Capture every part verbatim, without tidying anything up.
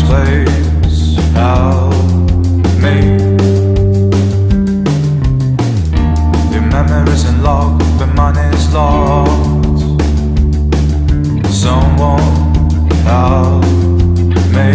please help me. Your memory isn't locked, but mine is locked. Someone help me.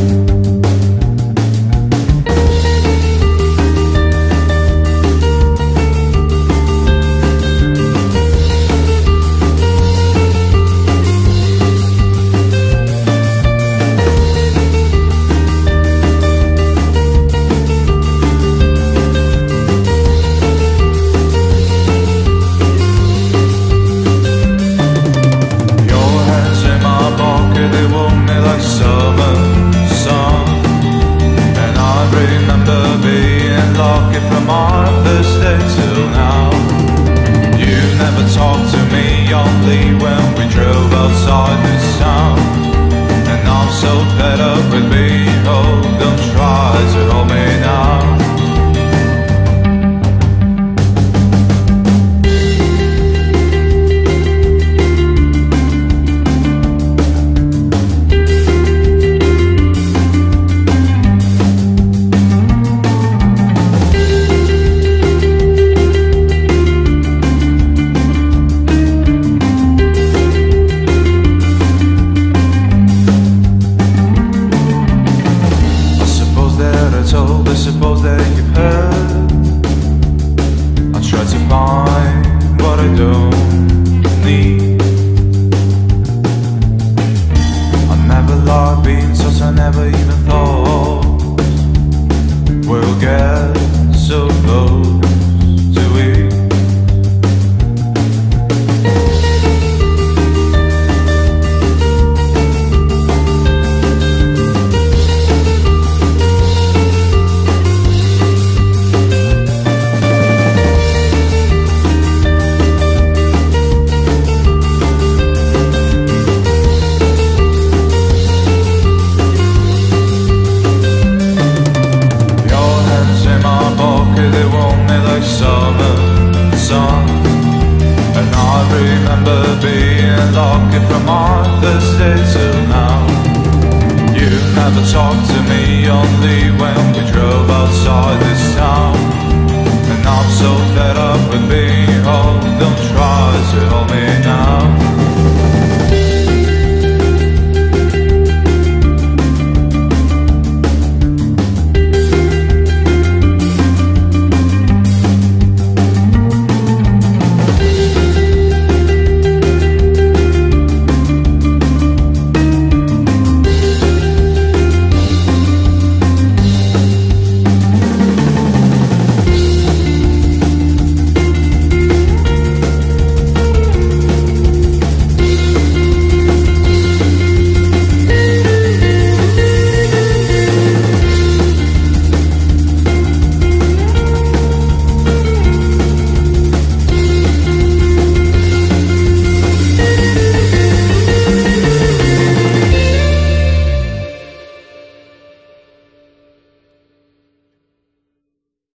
From our first day till now, you never talked to me, only when we drove outside this town. And I'm so fed up with being old, don't try to hold me now. I suppose that you've heard. I try to find what I don't need. I never liked being such, I never even thought we'll get so close to it. Summer sun, and I remember being locked from our first day till now. You never talked to me, only when we drove outside this town. And I'm so fed up with being old, don't try to hold me now.